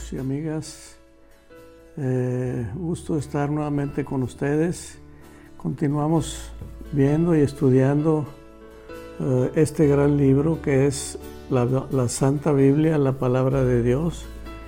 amigos y amigas, gusto estar nuevamente con ustedes. Continuamos viendo y estudiando este gran libro que es la Santa Biblia, la Palabra de Dios,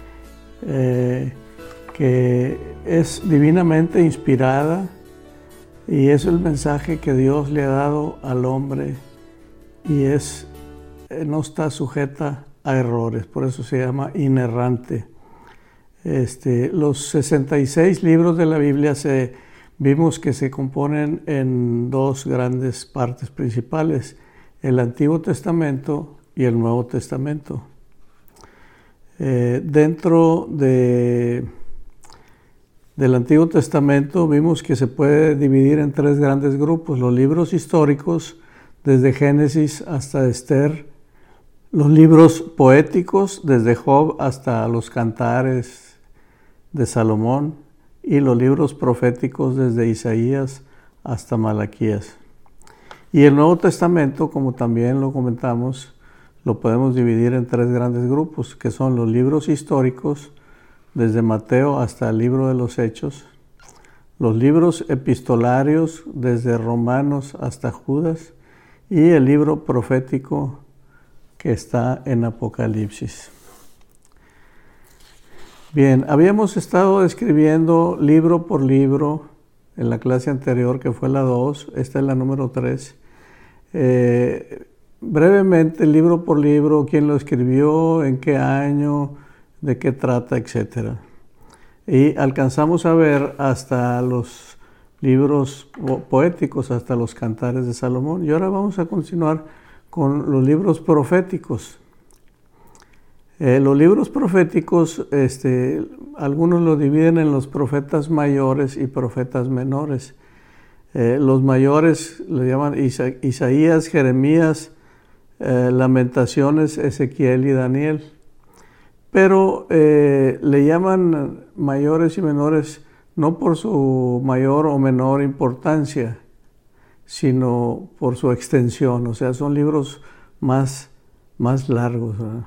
que es divinamente inspirada y es el mensaje que Dios le ha dado al hombre y no está sujeta a errores, por eso se llama inerrante. Los 66 libros de la Biblia vimos que se componen en dos grandes partes principales, el Antiguo Testamento y el Nuevo Testamento. Dentro del Antiguo Testamento vimos que se puede dividir en tres grandes grupos: los libros históricos, desde Génesis hasta Esther; los libros poéticos, desde Job hasta los Cantares de Salomón; y los libros proféticos, desde Isaías hasta Malaquías. Y el Nuevo Testamento, como también lo comentamos, lo podemos dividir en tres grandes grupos, que son los libros históricos, desde Mateo hasta el libro de los Hechos; los libros epistolarios, desde Romanos hasta Judas; y el libro profético, que está en Apocalipsis. Bien, habíamos estado describiendo libro por libro en la clase anterior, que fue la 2, esta es la número 3. Brevemente, libro por libro, quién lo escribió, en qué año, de qué trata, etc. Y alcanzamos a ver hasta los libros poéticos, hasta los Cantares de Salomón. Y ahora vamos a continuar con los libros proféticos. Los libros proféticos, algunos los dividen en los profetas mayores y profetas menores. Los mayores le llaman Isaías, Jeremías, Lamentaciones, Ezequiel y Daniel. Pero le llaman mayores y menores no por su mayor o menor importancia, sino por su extensión, o sea, son libros más largos, ¿verdad?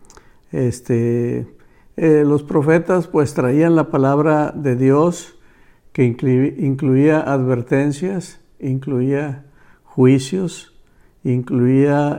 Los profetas pues traían la palabra de Dios, que incluía advertencias, incluía juicios, incluía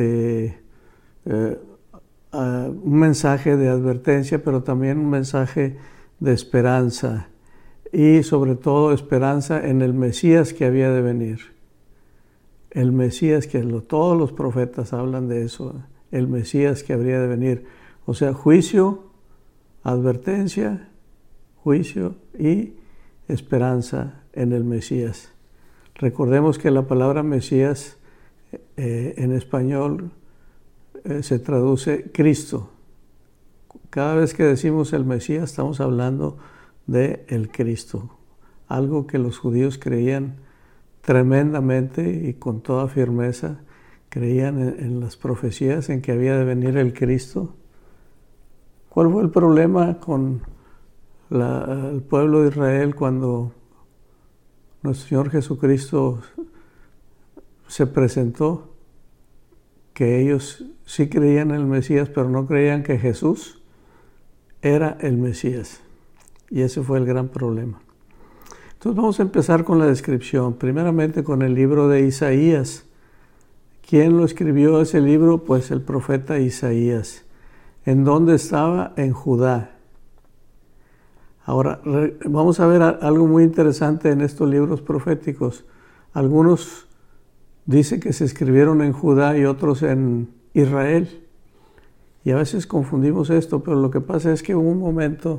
un mensaje de advertencia, pero también un mensaje de esperanza, y sobre todo esperanza en el Mesías que había de venir. El Mesías, todos los profetas hablan de eso, el Mesías que habría de venir. O sea, juicio, advertencia, juicio y esperanza en el Mesías. Recordemos que la palabra Mesías en español se traduce Cristo. Cada vez que decimos el Mesías estamos hablando de el Cristo, algo que los judíos creían tremendamente y con toda firmeza. Creían en las profecías en que había de venir el Cristo. ¿Cuál fue el problema con el pueblo de Israel cuando nuestro Señor Jesucristo se presentó? Que ellos sí creían en el Mesías, pero no creían que Jesús era el Mesías. Y ese fue el gran problema. Entonces vamos a empezar con la descripción, primeramente con el libro de Isaías. ¿Quién lo escribió ese libro? Pues el profeta Isaías. ¿En dónde estaba? En Judá. Ahora, vamos a ver algo muy interesante en estos libros proféticos. Algunos dicen que se escribieron en Judá y otros en Israel. Y a veces confundimos esto, pero lo que pasa es que hubo un momento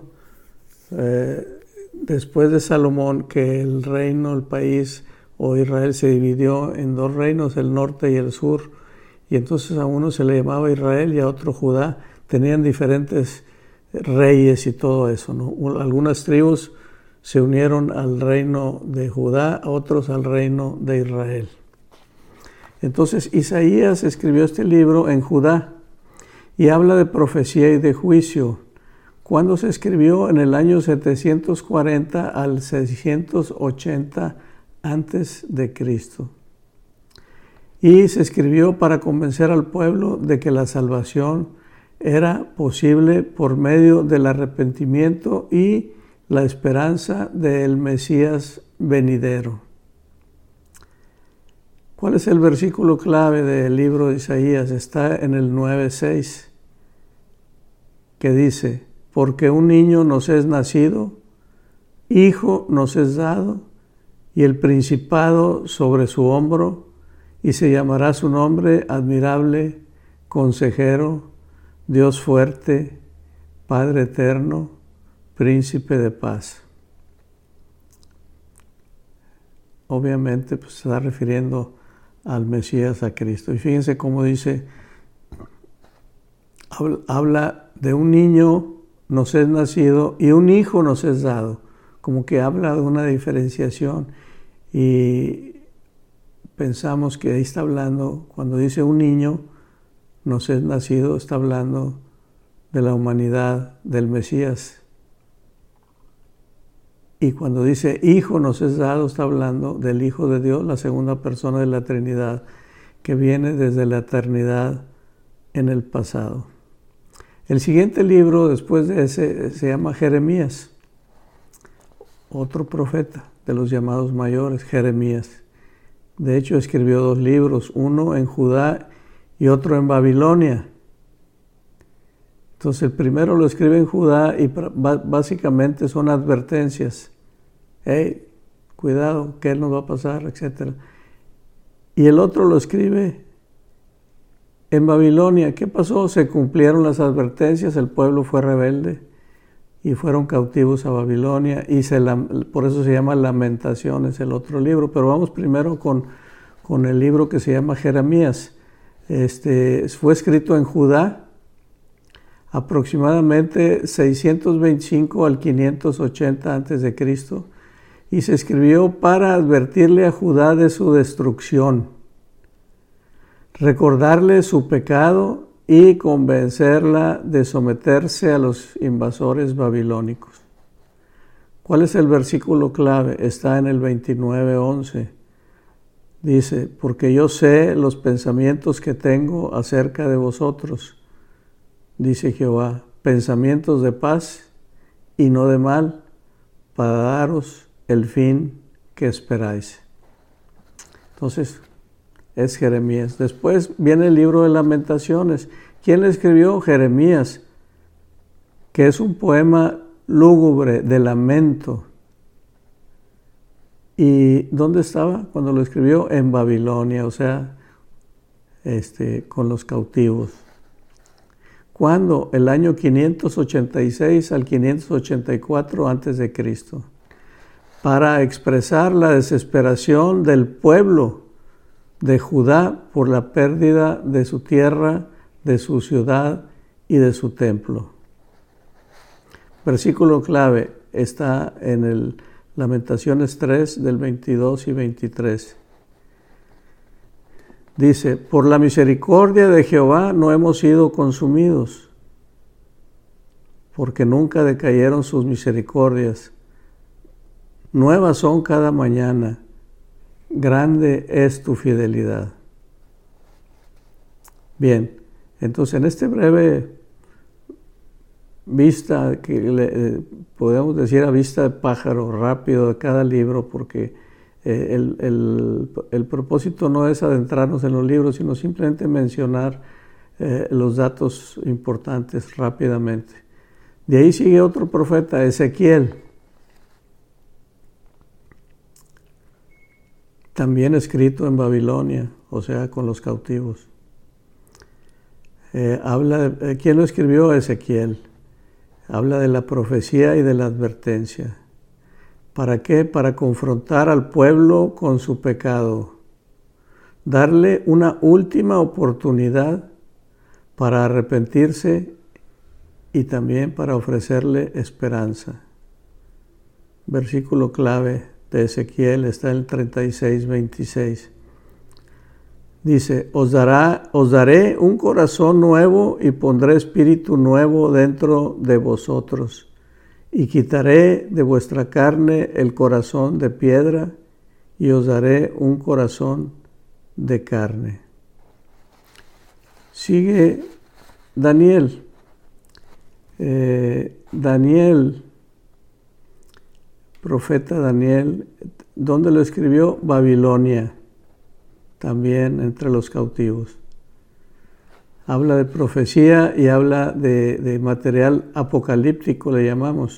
después de Salomón que el reino, el país o Israel se dividió en dos reinos, el norte y el sur, y entonces a uno se le llamaba Israel y a otro Judá. Tenían diferentes reyes y todo eso, ¿no? Algunas tribus se unieron al reino de Judá, otros al reino de Israel. Entonces Isaías escribió este libro en Judá y habla de profecía y de juicio. ¿Cuándo se escribió? En el año 740 al 680 antes de Cristo. Y se escribió para convencer al pueblo de que la salvación era posible por medio del arrepentimiento y la esperanza del Mesías venidero. ¿Cuál es el versículo clave del libro de Isaías? Está en el 9:6, que dice: porque un niño nos es nacido, hijo nos es dado, y el principado sobre su hombro, y se llamará su nombre admirable, consejero, Dios fuerte, Padre eterno, príncipe de paz. Obviamente pues, se está refiriendo al Mesías, a Cristo. Y fíjense cómo dice, habla de un niño nos es nacido y un hijo nos es dado. Como que habla de una diferenciación. Y pensamos que ahí está hablando, cuando dice un niño nos es nacido, está hablando de la humanidad, del Mesías. Y cuando dice hijo nos es dado, está hablando del Hijo de Dios, la segunda persona de la Trinidad, que viene desde la eternidad en el pasado. El siguiente libro después de ese se llama Jeremías, otro profeta de los llamados mayores, Jeremías. De hecho escribió 2 libros, uno en Judá y otro en Babilonia. Entonces el primero lo escribe en Judá y básicamente son advertencias. Hey, cuidado, ¿qué nos va a pasar? Etcétera. Y el otro lo escribe en Babilonia. ¿Qué pasó? Se cumplieron las advertencias, el pueblo fue rebelde y fueron cautivos a Babilonia, y por eso se llama Lamentaciones, el otro libro. Pero vamos primero con el libro que se llama Jeremías. Fue escrito en Judá, aproximadamente 625 al 580 a.C., y se escribió para advertirle a Judá de su destrucción, recordarle su pecado y convencerla de someterse a los invasores babilónicos. ¿Cuál es el versículo clave? Está en el 29:11. Dice: porque yo sé los pensamientos que tengo acerca de vosotros, dice Jehová, pensamientos de paz y no de mal, para daros el fin que esperáis. Entonces, es Jeremías. Después viene el libro de Lamentaciones. ¿Quién le escribió? Jeremías, que es un poema lúgubre de lamento. ¿Y dónde estaba cuando lo escribió? En Babilonia, o sea, con los cautivos. ¿Cuándo? El año 586 al 584 a.C., para expresar la desesperación del pueblo de Judá por la pérdida de su tierra, de su ciudad y de su templo. Versículo clave está en el Lamentaciones 3 del 22 y 23. Dice: por la misericordia de Jehová no hemos sido consumidos, porque nunca decayeron sus misericordias. Nuevas son cada mañana, grande es tu fidelidad. Bien, entonces en este breve vista, que podemos decir a vista de pájaro, rápido de cada libro, porque el propósito no es adentrarnos en los libros, sino simplemente mencionar los datos importantes rápidamente. De ahí sigue otro profeta, Ezequiel, también escrito en Babilonia, o sea, con los cautivos. ¿Quién lo escribió? Ezequiel. Habla de la profecía y de la advertencia. ¿Para qué? Para confrontar al pueblo con su pecado, darle una última oportunidad para arrepentirse y también para ofrecerle esperanza. Versículo clave de Ezequiel está en el 36:26. Dice: os daré un corazón nuevo y pondré espíritu nuevo dentro de vosotros, y quitaré de vuestra carne el corazón de piedra y os daré un corazón de carne. Sigue Daniel, Daniel, profeta Daniel, ¿dónde lo escribió? Babilonia, también entre los cautivos. Habla de profecía y habla de material apocalíptico, le llamamos,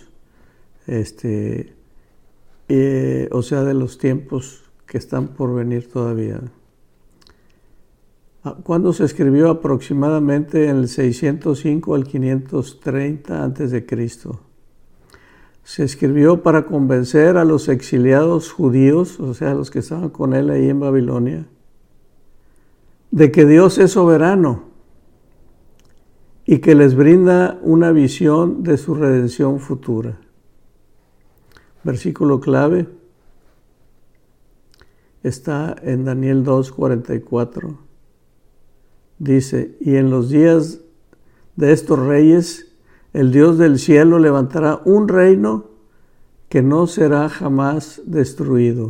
o sea, de los tiempos que están por venir todavía. ¿Cuándo se escribió? Aproximadamente en el 605 al 530 a.C. Se escribió para convencer a los exiliados judíos, o sea, los que estaban con él ahí en Babilonia, de que Dios es soberano y que les brinda una visión de su redención futura. Versículo clave está en Daniel 2:44. Dice, y en los días de estos reyes, el Dios del cielo levantará un reino que no será jamás destruido,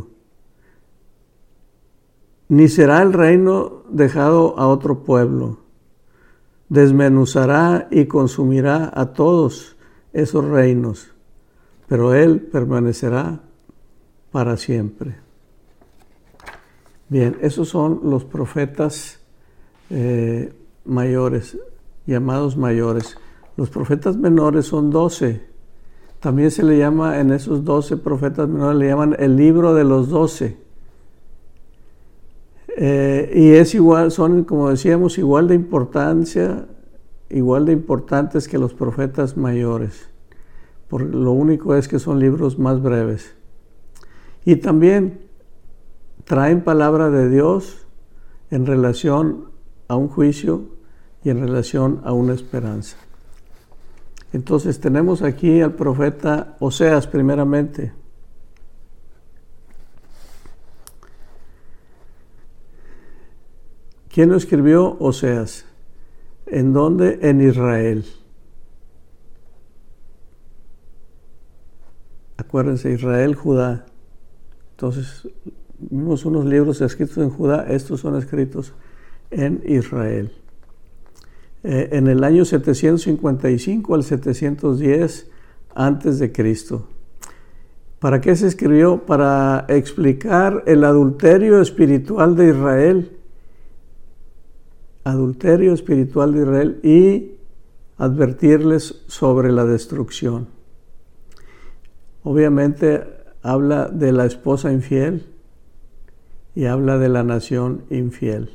ni será el reino dejado a otro pueblo. Desmenuzará y consumirá a todos esos reinos, pero Él permanecerá para siempre. Bien, esos son los profetas mayores, llamados mayores. Los profetas menores son 12. También se le llama, en esos 12 profetas menores, le llaman el libro de los 12. Y es igual, son, como decíamos, igual de importantes que los profetas mayores. Lo único es que son libros más breves. Y también traen palabra de Dios en relación a un juicio y en relación a una esperanza. Entonces tenemos aquí al profeta Oseas primeramente. ¿Quién lo escribió? Oseas. ¿En dónde? En Israel. Acuérdense, Israel, Judá. Entonces, vimos unos libros escritos en Judá, estos son escritos en Israel. En el año 755 al 710 antes de Cristo. ¿Para qué se escribió? Para explicar el adulterio espiritual de Israel. Adulterio espiritual de Israel y advertirles sobre la destrucción. Obviamente habla de la esposa infiel y habla de la nación infiel.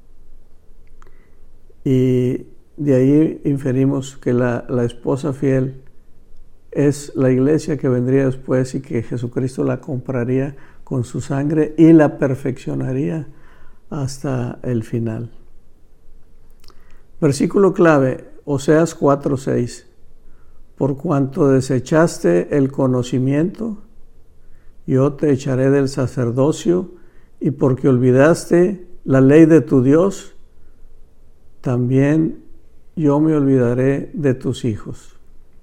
Y de ahí inferimos que la esposa fiel es la iglesia que vendría después y que Jesucristo la compraría con su sangre y la perfeccionaría hasta el final. Versículo clave, Oseas 4:6. Por cuanto desechaste el conocimiento, yo te echaré del sacerdocio, y porque olvidaste la ley de tu Dios, también yo me olvidaré de tus hijos.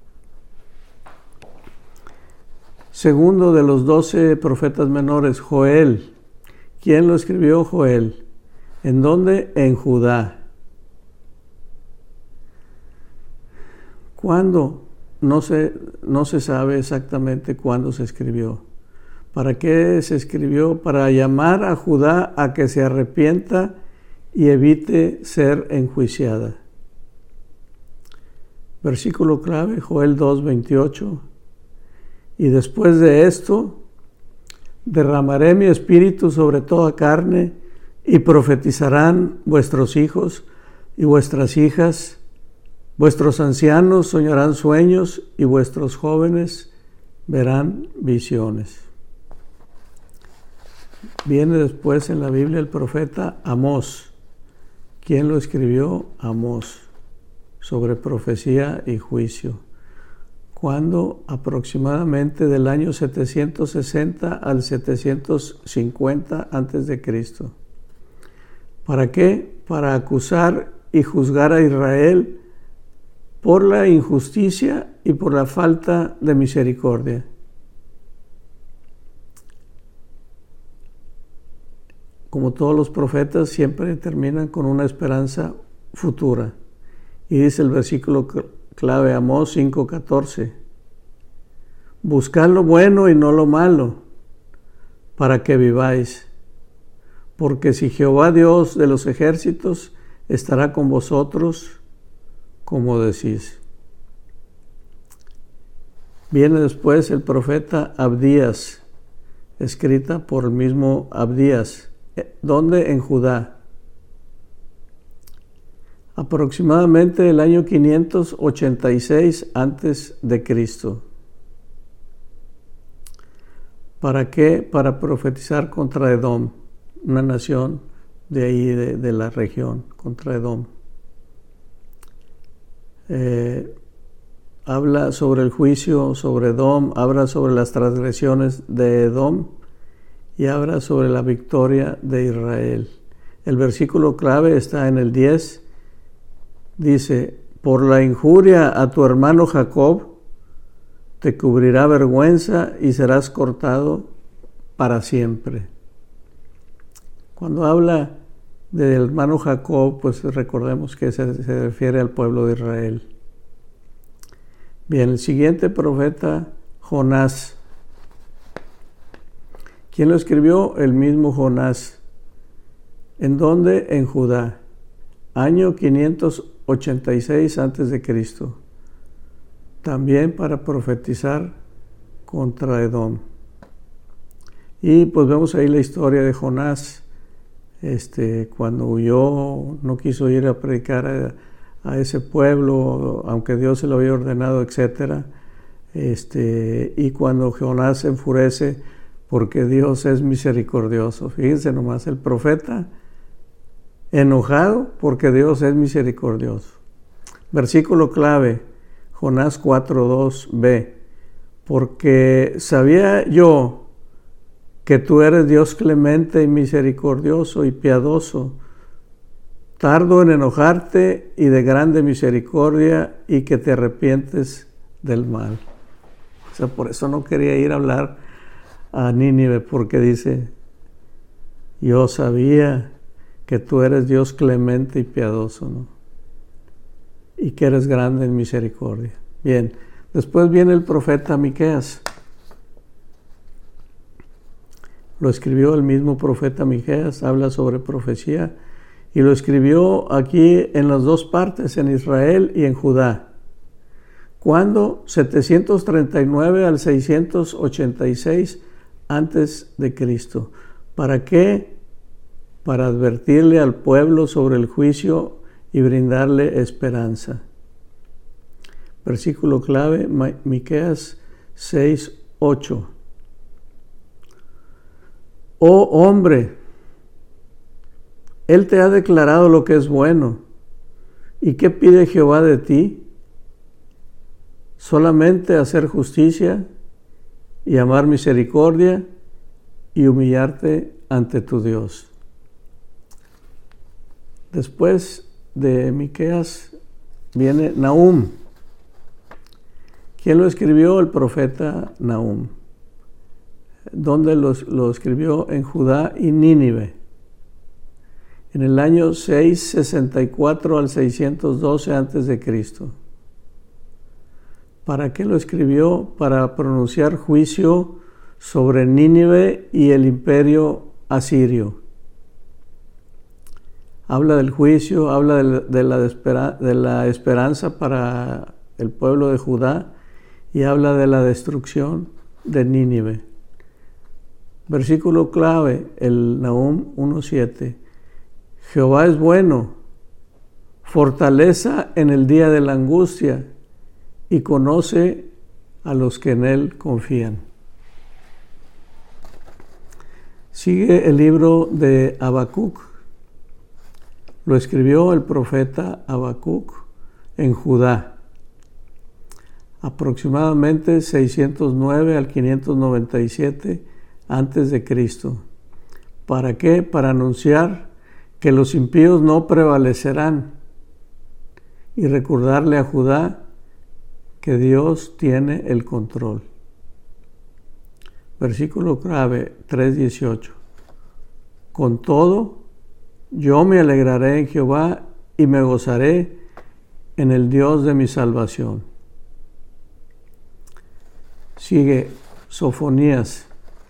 Segundo de los 12 profetas menores, Joel. ¿Quién lo escribió? Joel. ¿En dónde? En Judá. ¿Cuándo? No se sabe exactamente cuándo se escribió. ¿Para qué se escribió? Para llamar a Judá a que se arrepienta y evite ser enjuiciada. Versículo clave, Joel 2:28. Y después de esto, derramaré mi espíritu sobre toda carne, y profetizarán vuestros hijos y vuestras hijas, vuestros ancianos soñarán sueños, y vuestros jóvenes verán visiones. Viene después en la Biblia el profeta Amós. ¿Quién lo escribió? Amós, sobre profecía y juicio. Cuando aproximadamente del año 760 al 750 antes de Cristo. ¿Para qué? Para acusar y juzgar a Israel por la injusticia y por la falta de misericordia. Como todos los profetas, siempre terminan con una esperanza futura. Y dice el versículo clave Amós 5:14. Buscad lo bueno y no lo malo, para que viváis. Porque si Jehová Dios de los ejércitos estará con vosotros, como decís. Viene después el profeta Abdías, escrita por el mismo Abdías. ¿Dónde? En Judá. Aproximadamente el año 586 antes de Cristo. ¿Para qué? Para profetizar contra Edom, una nación de ahí, de la región, contra Edom. Habla sobre el juicio sobre Edom, habla sobre las transgresiones de Edom y habla sobre la victoria de Israel. El versículo clave está en el 10. Dice, por la injuria a tu hermano Jacob, te cubrirá vergüenza y serás cortado para siempre. Cuando habla del hermano Jacob, pues recordemos que se refiere al pueblo de Israel. Bien, el siguiente profeta, Jonás. ¿Quién lo escribió? El mismo Jonás. ¿En dónde? En Judá. Año 586 a.C. También para profetizar contra Edom. Y pues vemos ahí la historia de Jonás, cuando huyó, no quiso ir a predicar a ese pueblo, aunque Dios se lo había ordenado, etc. Y cuando Jonás se enfurece, porque Dios es misericordioso. Fíjense nomás, el profeta enojado porque Dios es misericordioso. Versículo clave, Jonás 4:2b. Porque sabía yo que tú eres Dios clemente y misericordioso y piadoso, tardo en enojarte y de grande misericordia, y que te arrepientes del mal. O sea, por eso no quería ir a hablar a Nínive, porque dice, yo sabía que tú eres Dios clemente y piadoso, ¿no? Y que eres grande en misericordia. Bien, después viene el profeta Miqueas. Lo escribió el mismo profeta Miqueas, habla sobre profecía, y lo escribió aquí en las dos partes, en Israel y en Judá. ¿Cuándo? 739 al 686 antes de Cristo. ¿Para qué? Para advertirle al pueblo sobre el juicio y brindarle esperanza. Versículo clave, Miqueas 6:8. Oh hombre, Él te ha declarado lo que es bueno. ¿Y qué pide Jehová de ti? Solamente hacer justicia y amar misericordia y humillarte ante tu Dios. Después de Miqueas viene Nahum. ¿Quién lo escribió? El profeta Nahum. ¿Dónde lo escribió? En Judá y Nínive. En el año 664 al 612 a.C. ¿Para qué lo escribió? Para pronunciar juicio sobre Nínive y el imperio asirio. Habla del juicio, habla de la esperanza para el pueblo de Judá y habla de la destrucción de Nínive. Versículo clave, el Nahum 1:7. Jehová es bueno, fortaleza en el día de la angustia, y conoce a los que en él confían. Sigue el libro de Habacuc. Lo escribió el profeta Habacuc en Judá, aproximadamente 609 al 597 antes de Cristo. ¿Para qué? Para anunciar que los impíos no prevalecerán y recordarle a Judá que Dios tiene el control. Versículo clave 3:18. Con todo, yo me alegraré en Jehová y me gozaré en el Dios de mi salvación. Sigue Sofonías.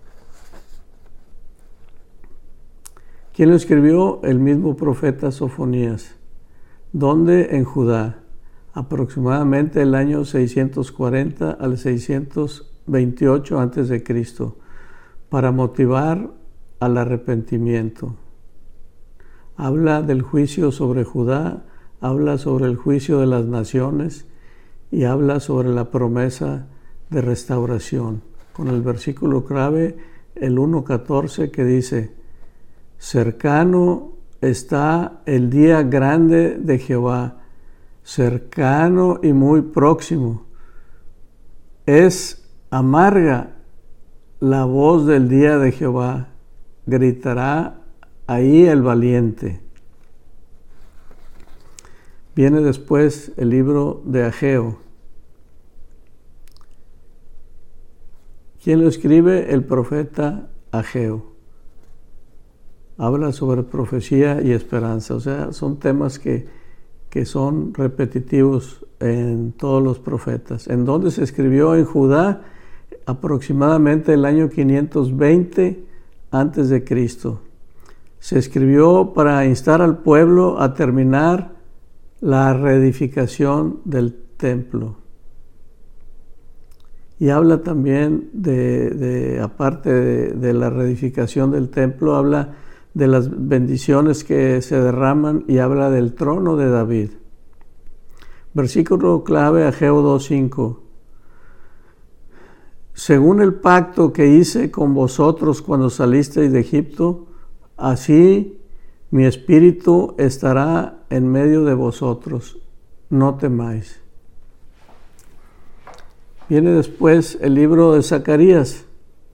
¿Quién lo escribió? El mismo profeta Sofonías. ¿Dónde? En Judá, aproximadamente el año 640 al 628 a.C., para motivar al arrepentimiento. Habla del juicio sobre Judá, habla sobre el juicio de las naciones y habla sobre la promesa de restauración. Con el versículo clave, el 1:14, que dice: cercano está el día grande de Jehová, cercano y muy próximo. Es amarga la voz del día de Jehová, gritará ahí el valiente. Viene después el libro de Ageo. ¿Quién lo escribe? El profeta Ageo. Habla sobre profecía y esperanza, o sea, son temas que son repetitivos en todos los profetas. ¿En dónde se escribió? En Judá, aproximadamente el año 520 antes de Cristo. Se escribió para instar al pueblo a terminar la reedificación del templo. Y habla también aparte de la reedificación del templo, habla de las bendiciones que se derraman y habla del trono de David. Versículo clave, Ageo 2:5. Según el pacto que hice con vosotros cuando salisteis de Egipto, así mi espíritu estará en medio de vosotros, no temáis. Viene después el libro de Zacarías.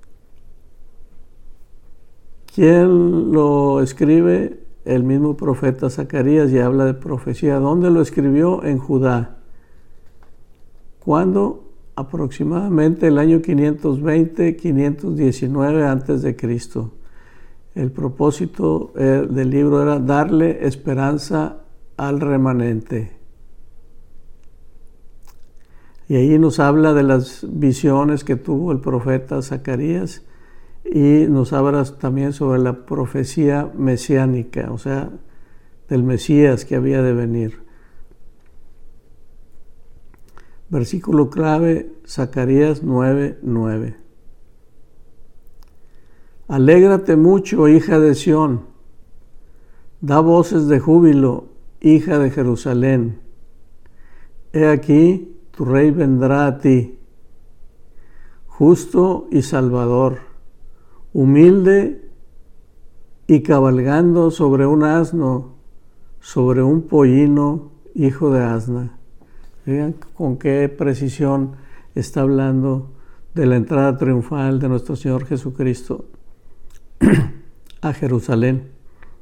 ¿Quién lo escribe? El mismo profeta Zacarías, y habla de profecía. ¿Dónde lo escribió? En Judá. ¿Cuándo? Aproximadamente el año 520, 519 antes de Cristo. El propósito del libro era darle esperanza al remanente. Y ahí nos habla de las visiones que tuvo el profeta Zacarías, y nos habla también sobre la profecía mesiánica, o sea, del Mesías que había de venir. Versículo clave, Zacarías 9:9. Alégrate mucho, hija de Sión, da voces de júbilo, hija de Jerusalén. He aquí, tu rey vendrá a ti, justo y salvador, humilde y cabalgando sobre un asno, sobre un pollino, hijo de asna. Vean con qué precisión está hablando de la entrada triunfal de nuestro Señor Jesucristo a Jerusalén.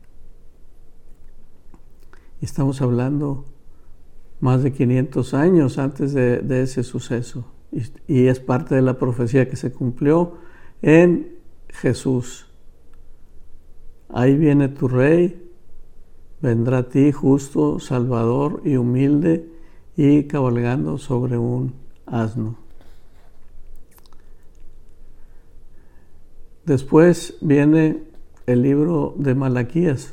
Y estamos hablando más de 500 años antes de ese suceso. Y es parte de la profecía que se cumplió en Jesús. Ahí viene tu rey, vendrá a ti justo, salvador y humilde, y cabalgando sobre un asno. Después viene el libro de Malaquías.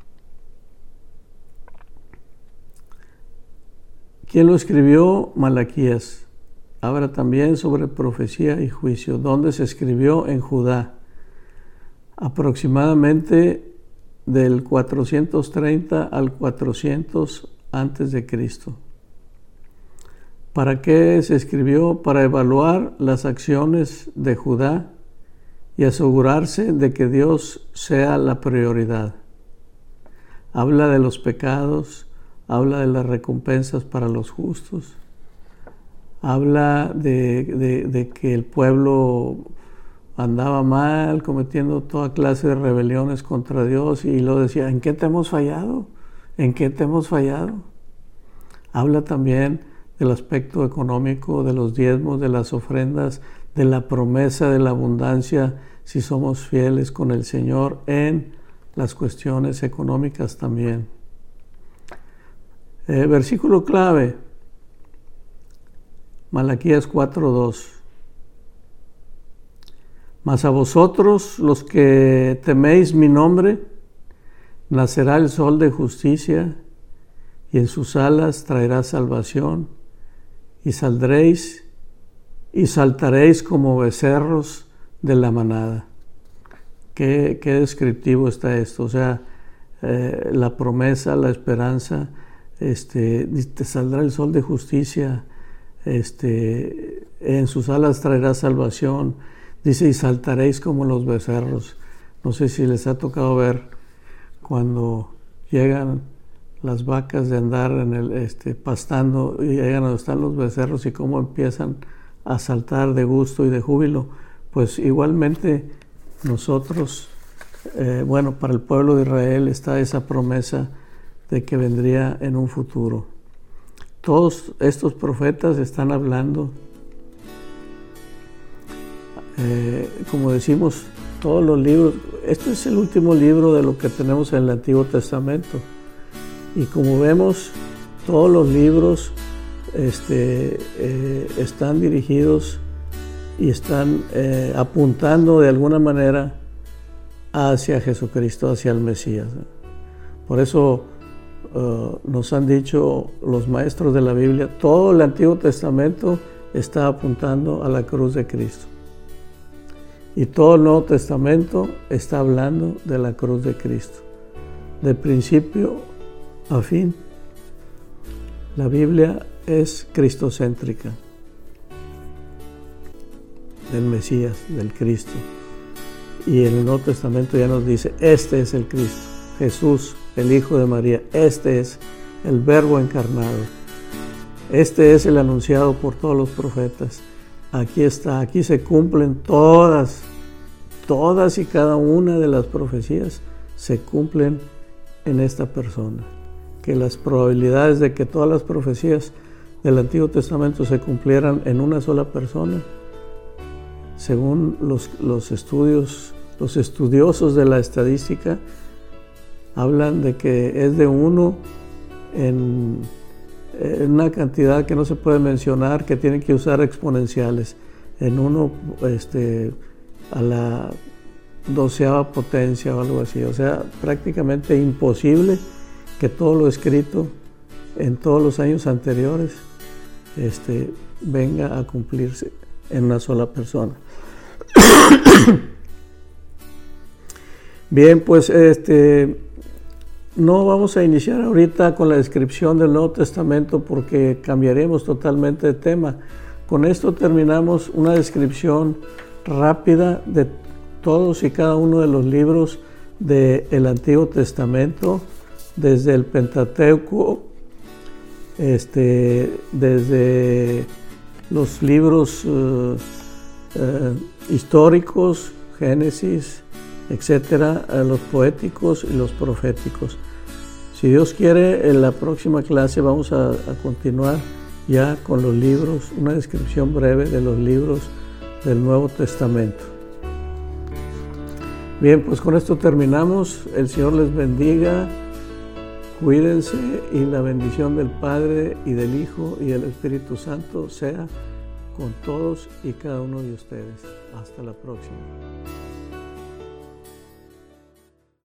¿Quién lo escribió? Malaquías. Habla también sobre profecía y juicio. ¿Dónde se escribió? En Judá. Aproximadamente del 430 al 400 antes de Cristo. ¿Para qué se escribió? Para evaluar las acciones de Judá y asegurarse de que Dios sea la prioridad. Habla de los pecados, habla de las recompensas para los justos, habla de que el pueblo andaba mal, cometiendo toda clase de rebeliones contra Dios, y lo decía: ¿en qué te hemos fallado? ¿En qué te hemos fallado? Habla también del aspecto económico, de los diezmos, de las ofrendas, de la promesa de la abundancia, si somos fieles con el Señor en las cuestiones económicas también. Versículo clave, Malaquías 4:2. Mas a vosotros, los que teméis mi nombre, nacerá el sol de justicia, y en sus alas traerá salvación, y saldréis y saltaréis como becerros de la manada. Qué descriptivo está esto. O sea, la promesa, la esperanza, te saldrá el sol de justicia, en sus alas traerá salvación. Dice, y saltaréis como los becerros. No sé si les ha tocado ver cuando llegan las vacas de andar en el pastando y llegan a donde están los becerros y cómo empiezan a saltar de gusto y de júbilo. Pues igualmente nosotros, para el pueblo de Israel está esa promesa de que vendría en un futuro. Todos estos profetas están hablando, como decimos, todos los libros. Este es el último libro de lo que tenemos en el Antiguo Testamento. Y como vemos, todos los libros están dirigidos y están apuntando de alguna manera hacia Jesucristo, hacia el Mesías. Por eso nos han dicho los maestros de la Biblia, todo el Antiguo Testamento está apuntando a la cruz de Cristo. Y todo el Nuevo Testamento está hablando de la cruz de Cristo. De principio a fin, la Biblia es cristocéntrica, del Mesías, del Cristo. Y en el Nuevo Testamento ya nos dice, este es el Cristo, Jesús, el Hijo de María, este es el Verbo encarnado, este es el anunciado por todos los profetas. Aquí está, aquí se cumplen todas y cada una de las profecías se cumplen en esta persona. Que las probabilidades de que todas las profecías del Antiguo Testamento se cumplieran en una sola persona, según los estudiosos de la estadística, hablan de que es de uno en una cantidad que no se puede mencionar, que tienen que usar exponenciales, en uno a la 12ª potencia o algo así. O sea, prácticamente imposible que todo lo escrito en todos los años anteriores venga a cumplirse en una sola persona. Bien, pues no vamos a iniciar ahorita con la descripción del Nuevo Testamento porque cambiaremos totalmente de tema. Con esto terminamos una descripción rápida de todos y cada uno de los libros del Antiguo Testamento, desde el Pentateuco, desde los libros históricos, Génesis, etcétera, los poéticos y los proféticos. Si Dios quiere, en la próxima clase vamos a continuar ya con los libros, una descripción breve de los libros del Nuevo Testamento. Bien, pues con esto terminamos. El Señor les bendiga, cuídense y la bendición del Padre y del Hijo y del Espíritu Santo sea con todos y cada uno de ustedes. Hasta la próxima.